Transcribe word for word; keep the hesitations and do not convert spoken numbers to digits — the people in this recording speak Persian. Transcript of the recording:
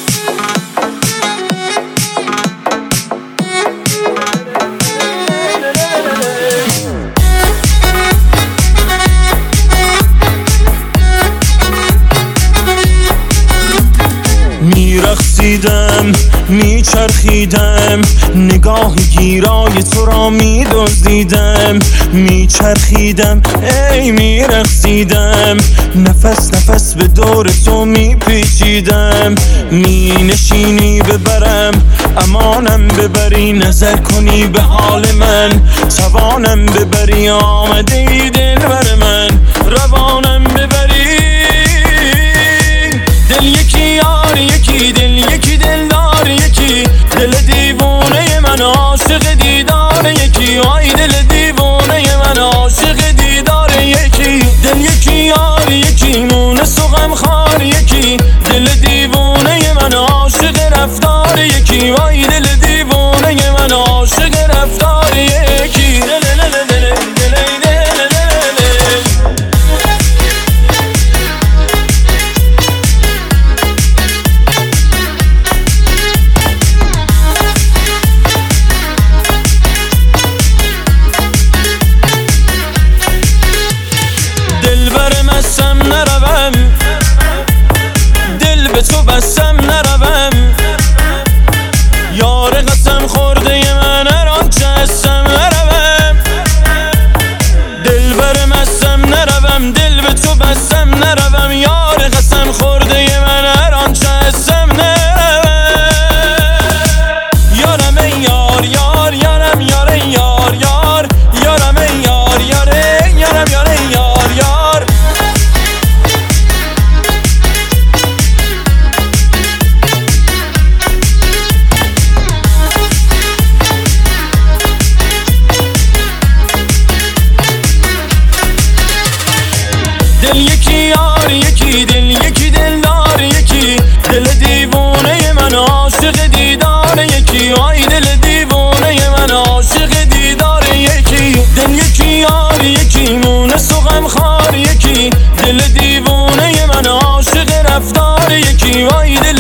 میرقصیدم میچرخیدم، نگاه گیرای تو را میدزدیدم. میچرخیدم ای میرقصیدم، نفس نفس به دور تو میپیچیدم. مینشینی ببرم امانم ببری، نظر کنی به حال من توانم ببری. آمده ای دلبر من روانم ببری. دل یکی یار یکی، دل یکی دلدار یکی، دل دیوانه من عاشق دیدار یکی. آی دل دیوانه من عاشق دیدار یکی. دل یکی یار یکی، مونس و غمخوار یکی، دل دیوانه من عاشق رفتار یکی. آی دل دیوانه من عاشق رفتار یکی. دل دل دل دل نروم، دل به تو بستم نروم. یار قسم خورده من هر آنچه هستم نروم. دل بر مستم نروم، دل به تو بستم نروم. یار قسم خورده من هر آنچه هستم نروم. یارم ای یار یار، یارم یار ای یار یار، یارم ای یار یار، یارم یار ای یار یار. دل یکی یار یکی، دل یکی دلدار یکی، دل دیوانه من عاشق دیدار یکی. آی دل دیوانه من عاشق دیدار یکی. دل یکی یار یکی، مونس و غمخوار یکی، دل دیوانه من عاشق رفتار یکی. آی دل